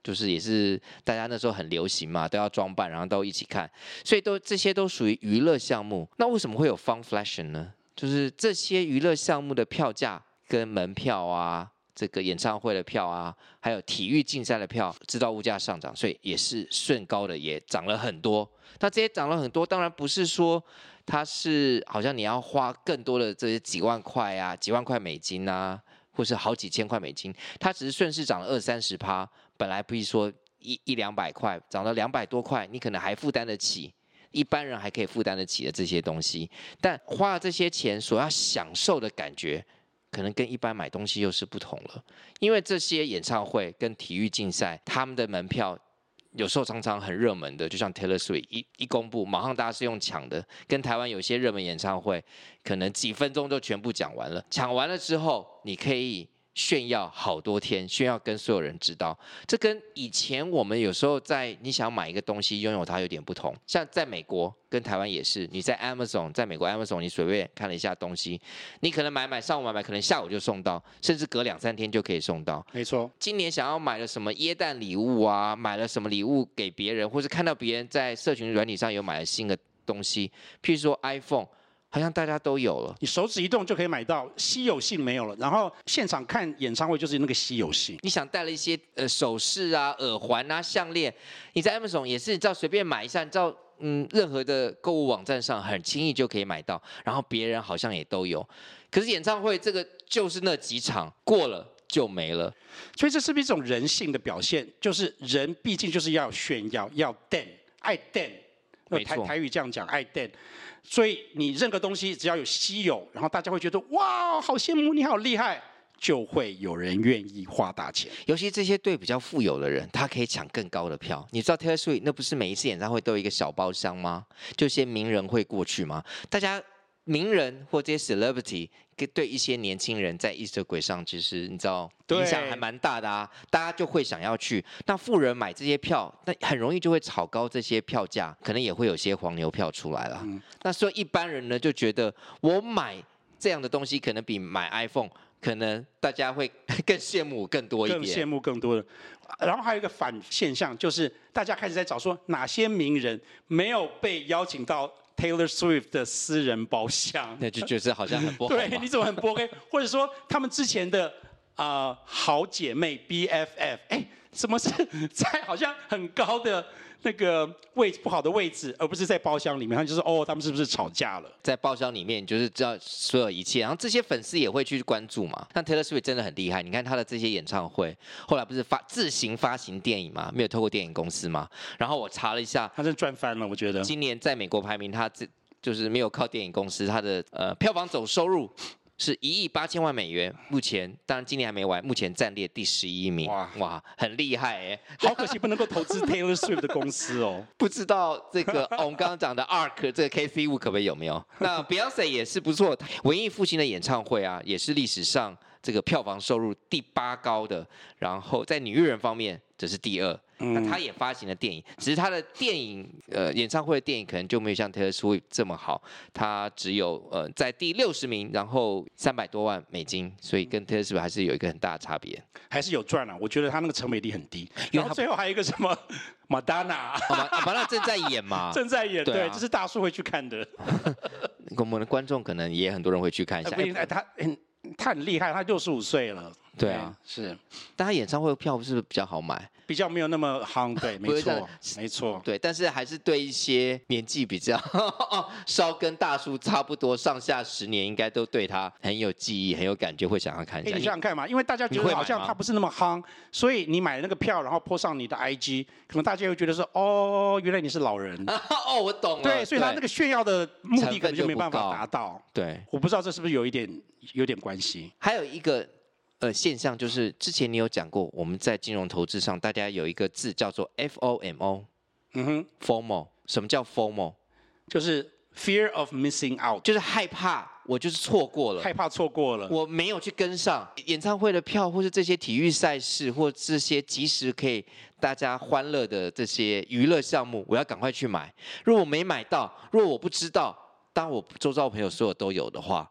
就是也是大家那时候很流行嘛，都要装扮，然后都一起看，所以都这些都属于娱乐项目。那为什么会有 Funflation 呢？就是这些娱乐项目的票价跟门票啊，这个演唱会的票啊，还有体育竞赛的票，知道物价上涨，所以也是顺高的，也涨了很多。那这些涨了很多，当然不是说它是好像你要花更多的这些几万块啊，几万块美金啊，或是好几千块美金，它只是顺势涨了二三十趴。本来不是说一一两百块，涨了两百多块，你可能还负担得起，一般人还可以负担得起的这些东西，但花了这些钱所要享受的感觉，可能跟一般买东西又是不同了。因为这些演唱会跟体育竞赛，他们的门票有时候常常很热门的，就像 Taylor Swift 一一公布，马上大家是用抢的，跟台湾有些热门演唱会，可能几分钟就全部讲完了。抢完了之后，你可以炫耀好多天，炫耀跟所有人知道。这跟以前我们有时候在你想买一个东西拥有它有点不同。像在美国跟台湾也是，你在 Amazon， 在美国 Amazon 你随便看了一下东西，你可能买买上午买买，可能下午就送到，甚至隔两三天就可以送到。 没错。今年想要买了什么耶诞礼物啊，买了什么礼物给别人，或是看到别人在社群软体上有买了新的东西，譬如说 iPhone。好像大家都有了， 你手指一动就可以买到，稀有性没有了。然后现场看演唱会就是那个稀有性。 你想带了一些呃首饰啊、耳环啊、项链，你在 Amazon 也是，你知道随便买一下，你知道嗯，任何的购物网站上很轻易就可以买到，然后别人好像也都有。可是演唱会这个就是那几场过了就没了， 所以这是不是一种人性的表现？就是人毕竟就是要炫耀，要 den 爱 den， 台台语这样讲爱 den。所以你任何东西只要有稀有，然后大家会觉得哇，好羡慕你，好厉害，就会有人愿意花大钱。 尤其这些对比较富有的人，他可以抢更高的票。你知道 Taylor Swift 那不是每一次演唱会都有一个小包厢吗？就一些名人会过去吗？大家名人或这些 celebrity 对一些年轻人在 Instagram 上，其实你知道影响还蛮大的啊，大家就会想要去。那富人买这些票，那很容易就会炒高这些票价，可能也会有些黄牛票出来了。嗯、那所以一般人呢就觉得，我买这样的东西，可能比买 iPhone， 可能大家会更羡慕更多一点， 更羡慕更多的。然后还有一个反现象，就是大家开始在找说哪些名人没有被邀请到Taylor Swift 的私人包厢， 那就觉得好像很不好。 对，你怎么很不 OK？ 或者说他们之前的啊、呃、好姐妹 B F F， 哎，怎么是在好像很高的那个位不好的位置，而不是在包厢里面？他就是哦，他们是不是吵架了？ 在包厢里面，就是知道所有一切，然后这些粉丝也会去关注嘛。但 Taylor Swift 真的很厉害，你看他的这些演唱会，后来不是发自行发行电影嘛，没有透过电影公司嘛。然后我查了一下， 他真的赚翻了，我觉得。 今年在美国排名，他这就是没有靠电影公司，他的呃票房总收入是一亿八千万美元，目前当然今年还没完，目前暂列第十一名。哇哇，很厉害哎！ 好可惜不能够投资 Taylor Swift 的公司哦。 不知道这个、哦、我们刚刚讲的 Ark 这个 K C 五可不可以有没有？那 Beyonce 也是不错，文艺复兴的演唱会啊，也是历史上这个票房收入第八高的，然后在女艺人方面这是第二。那他也发行了电影，只是他的电影呃演唱会的电影可能就没有像 Taylor Swift 这么好，他只有呃在第六十名，然后三百多万美金，所以跟 Taylor Swift 还是有一个很大的差别。 还是有赚啊，我觉得他那个成本力很低。然后最后还有一个什么 Madonna， Madonna 正在演嘛， 正在演，对，这是大叔会去看的。 我们的观众可能也很多人会去看一下。 哎，他很他很厉害，他六十五岁了。 对啊， 是。 但他演唱会的票是不是比较好买？ 比较没有那么夯，对，没错，没错， 对，但是还是对一些年纪比较稍跟大叔差不多，上下十年，应该都对他很有记忆、很有感觉，会想要看一下。 你想想看嘛，因为大家觉得好像他不是那么夯，所以你买那个票，然后 po 上你的 I G， 可能大家会觉得说，哦，原来你是老人。 哦，我懂了。 对，所以他那个炫耀的目的可能就没办法达到。 对， 我不知道这是不是有一点有点关系。 还有一个。呃，现象就是之前你有讲过，我们在金融投资上，大家有一个字叫做 F O M O， 嗯哼 ，FOMO。什么叫 FOMO？ 就是 Fear of Missing Out， 就是害怕我就是错过了， 害怕错过了， 我没有去跟上演唱会的票，或是这些体育赛事，或这些即时可以大家欢乐的这些娱乐项目，我要赶快去买。如果我没买到，如果我不知道，当我周遭朋友所有都有的话。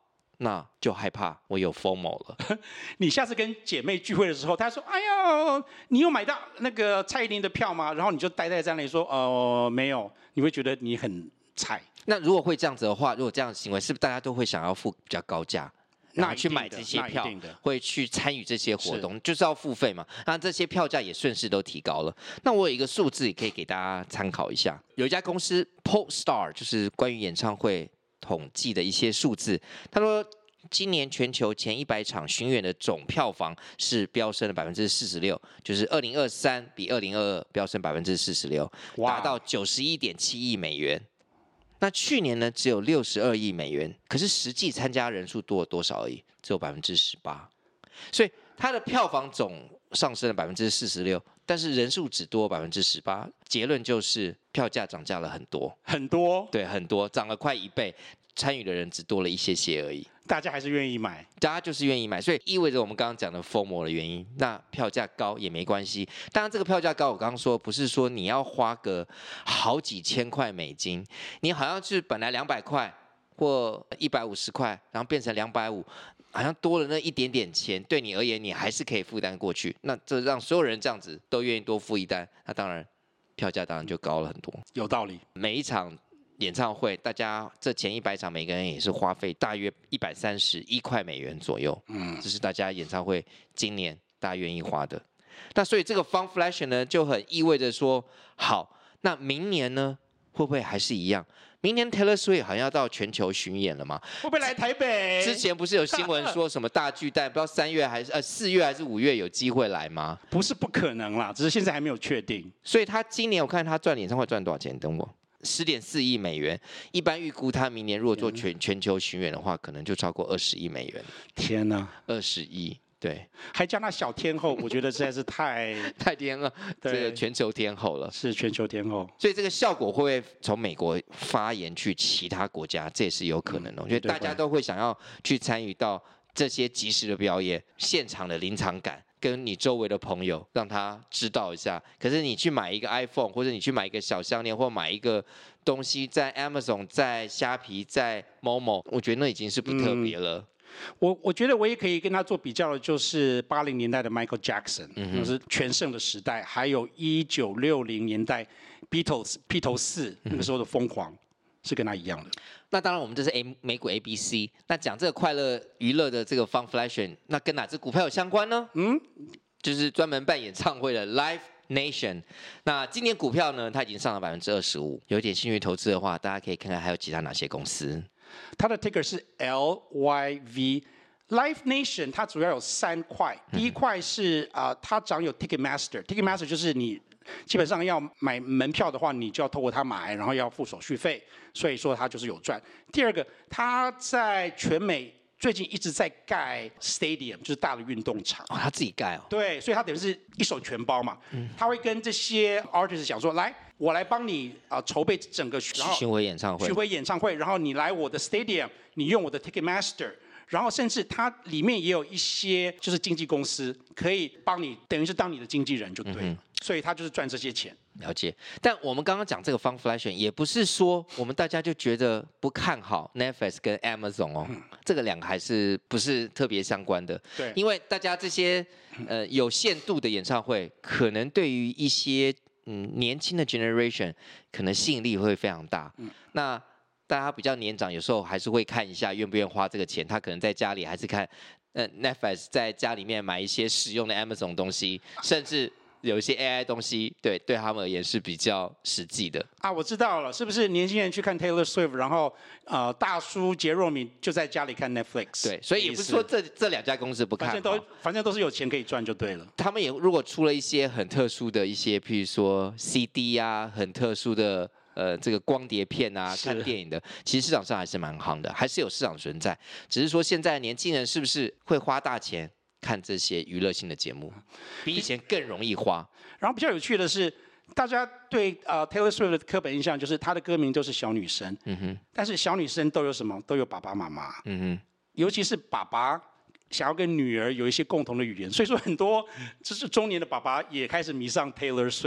那就害怕我有 FOMO 了。 你下次跟姐妹聚会的时候，她说：“哎呀，你有买到那个蔡依林的票吗？”然后你就呆呆在那里说：“呃，没有。”你会觉得你很菜。 那如果会这样子的话，如果这样的行为，是不是大家都会想要付比较高价？然后去买这些票，会去参与这些活动，就是要付费嘛。那这些票价也顺势都提高了。那我有一个数字也可以给大家参考一下，有一家公司 Pollstar， 就是关于演唱会统计的一些数字，他说今年全球前一百场巡演的总票房是飙升了百分之四十六，就是二零二三比二零二二飙升百分之四十六，达到九十一点七亿美元。那去年呢，只有六十二亿美元，可是实际参加人数多了多少而已，只有百分之十八，所以它的票房总上升了百分之四十六，但是人数只多百分之十八。结论就是票价涨价了很多， 很多， 对，很多，涨了快一倍，参与的人只多了一些些而已。 大家还是愿意买， 大家就是愿意买，所以意味着我们刚刚讲的 FOMO 的原因。那票价高也没关系，当然这个票价高，我刚刚说不是说你要花个好几千块美金，你好像是本来两百块或一百五十块，然后变成两百五，好像多了那一点点钱，对你而言你还是可以负担过去。那这让所有人这样子都愿意多付一单，那当然票价当然就高了很多。 有道理。 每一场演唱会，大家这前一百场每个人也是花费大约一百三十一块美元左右，嗯，这是大家演唱会今年大家愿意花的。那所以这个 Funflation 呢，就很意味着说，好，那明年呢会不会还是一样？明年 Taylor Swift 好像要到全球巡演了嘛？ 会不会来台北？ 之前不是有新闻说什么大巨蛋，不知道三月还是呃四月还是五月有机会来吗？ 不是不可能啦，只是现在还没有确定。 所以他今年我看他赚演唱会赚多少钱？等我。十点四亿美元，一般预估他明年如果做全全球巡演的话，可能就超过二十亿美元。 天哪， 二十亿，对， 还加那小天后，我觉得实在是太太天了，这个全球天后了， 是全球天后。 所以这个效果会不会从美国发言去其他国家？这也是有可能的。我觉得大家都会想要去参与到这些即时的表演，现场的临场感。跟你周围的朋友让他知道一下，可是你去买一个 iPhone， 或者你去买一个小项链，或买一个东西，在 Amazon、在虾皮、在 Momo， 我觉得那已经是不特别了。嗯、 我我觉得我也可以跟他做比较的，就是八零年代的 Michael Jackson，嗯、那是全盛的时代，还有一九六零年代 Beatles 披头士那个时候的疯狂。是跟他一样的。 那当然，我们这是 A 美股 A B C。那讲这个快乐娱乐的这个 Funflation， 那跟哪只股票有相关呢？嗯，就是专门办演唱会的 Live Nation。那今年股票呢，它已经上了百分之二十五。有点兴趣投资的话，大家可以看看还有其他哪些公司。 它的 ticker 是 L Y V。Live Nation 它主要有三块，第一块是啊、呃，它掌有 Ticketmaster。Ticketmaster 就是你基本上要买门票的话，你就要透过它买，然后要付手续费，所以说它就是有赚。第二个，它在全美最近一直在盖 stadium， 就是大的运动场。 哦，他自己盖哦。 对，所以他等于是一手全包嘛。嗯、他会跟这些 artist 讲说，来，我来帮你啊、呃、筹备整个巡回演唱会， 巡回演唱会，然后你来我的 stadium， 你用我的 Ticketmaster。然后甚至它里面也有一些就是经纪公司可以帮你，等于是当你的经纪人就对了，嗯、所以他就是赚这些钱。 了解。但我们刚刚讲这个 Funflation， 也不是说我们大家就觉得不看好 Netflix 跟 Amazon 哦，嗯、这个两个还是不是特别相关的。 对， 因为大家这些呃有限度的演唱会，可能对于一些嗯年轻的 generation 可能吸引力会非常大。嗯、那大家比较年长，有时候还是会看一下愿不愿意花这个钱。他可能在家里还是看，呃 ，Netflix 在家里面买一些实用的 Amazon 东西，甚至有一些 A I 东西，对对他们而言是比较实际的。 啊，我知道了，是不是年轻人去看 Taylor Swift， 然后呃大叔杰若敏就在家里看 Netflix？ 对，所以也不是说这这两家公司不看好， 反正都反正都是有钱可以赚就对了。 他们也如果出了一些很特殊的一些，譬如说 C D 啊，很特殊的。呃，这个光碟片啊，看电影的，其实市场上还是蛮夯的，还是有市场存在。只是说现在年轻人是不是会花大钱看这些娱乐性的节目，比以前更容易花。 然后比较有趣的是，大家对呃 Taylor Swift 的刻板印象就是她的歌名都是小女生，嗯哼。但是小女生都有什么？都有爸爸妈妈，嗯哼。尤其是爸爸想要跟女儿有一些共同的语言，所以说很多就是中年的爸爸也开始迷上 Taylor Swift。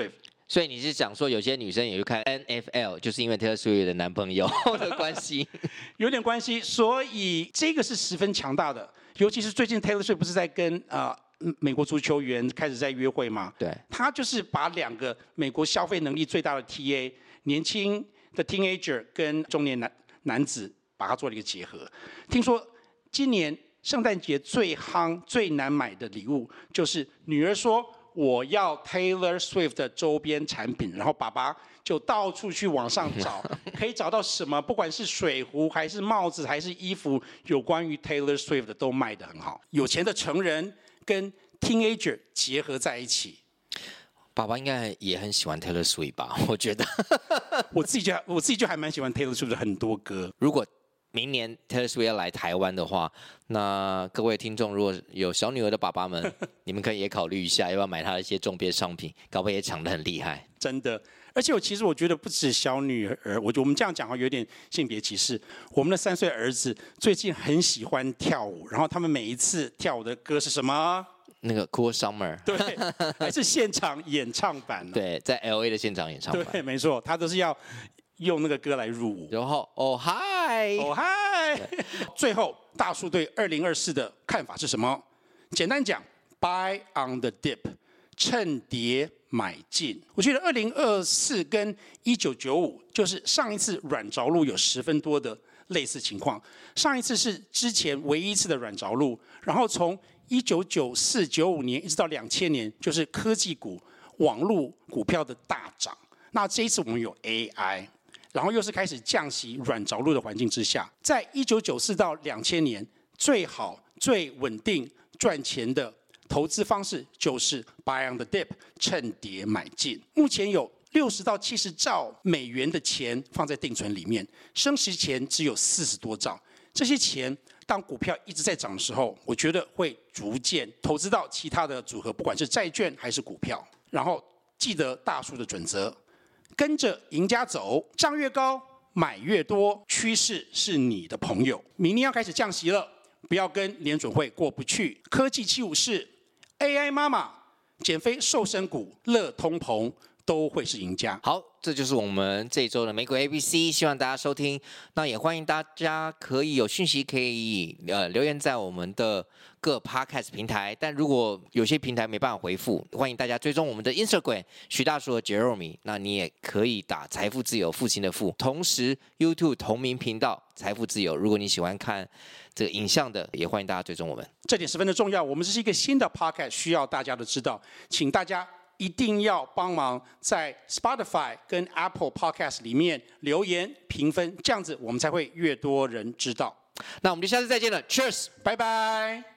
所以你是想说，有些女生也去看 N F L， 就是因为 Taylor Swift 的男朋友的关系， 有点关系。所以这个是十分强大的，尤其是最近 Taylor Swift 不是在跟啊、呃、美国足球员开始在约会吗？ 对， 他就是把两个美国消费能力最大的 T A， 年轻的 teenager 跟中年男男子，把它做了一个结合。听说今年圣诞节最夯、最难买的礼物，就是女儿说。我要 Taylor Swift 的周边产品，然后爸爸就到处去网上找，可以找到什么？不管是水壶，还是帽子，还是衣服，有关于 Taylor Swift 的都卖得很好。有钱的成人跟 teenager 结合在一起， 爸爸应该也很喜欢 Taylor Swift 吧？我觉得， 我自己就我自己就还蛮喜欢 Taylor Swift 的很多歌。 如果明年 Taylor Swift 要来台湾的话，那各位听众如果有小女儿的爸爸们，你们可以也考虑一下，要不要买她的一些周边商品，搞不好也抢得很厉害。 真的，而且我其实我觉得不止小女儿，我我们这样讲话有点性别歧视。我们的三岁儿子最近很喜欢跳舞，然后他们每一次跳舞的歌是什么？ 那个 Cool Summer， 对，还是现场演唱版、啊。 对，在 L A 的现场演唱版。 对，没错，他都是要用那个歌来入伍。 然后哦嗨， 哦嗨，最后大叔对二零二四的看法是什么？简单讲 ，Buy on the dip， 趁跌买进。我觉得二零二四跟一九九五，就是上一次软着陆有十分多的类似情况。上一次是之前唯一一次的软着陆，然后从一九九四、九五年一直到两千年，就是科技股、网络股票的大涨。那这一次我们有 A I。然后又是开始降息、软着陆的环境之下，在一九九四到两千年，最好、最稳定、赚钱的投资方式就是 buy on the dip， 趁跌买进。目前有六十到七十兆美元的钱放在定存里面，升息前只有四十多兆。这些钱当股票一直在涨的时候，我觉得会逐渐投资到其他的组合，不管是债券还是股票。然后记得大叔的准则。跟着赢家走，涨越高买越多，趋势是你的朋友。明年要开始降息了，不要跟联准会过不去。科技七五式、A I 妈妈、减肥瘦身股、乐通膨都会是赢家。 好，这就是我们这一周的美股 A B C， 希望大家收听。那也欢迎大家可以有讯息可以呃留言在我们的各 Podcast 平台，但如果有些平台没办法回复，欢迎大家追踪我们的 Instagram 徐大叔和 Jeremy。那你也可以打财富自由父亲的父，同时 YouTube 同名频道财富自由。如果你喜欢看这个影像的，也欢迎大家追踪我们。 这点十分的重要，我们这是一个新的 Podcast， 需要大家的知道，请大家一定要帮忙在 Spotify 跟 Apple Podcast 里面留言评分，这样子我们才会越多人知道。 那我们就下次再见了 ，Cheers， 拜拜。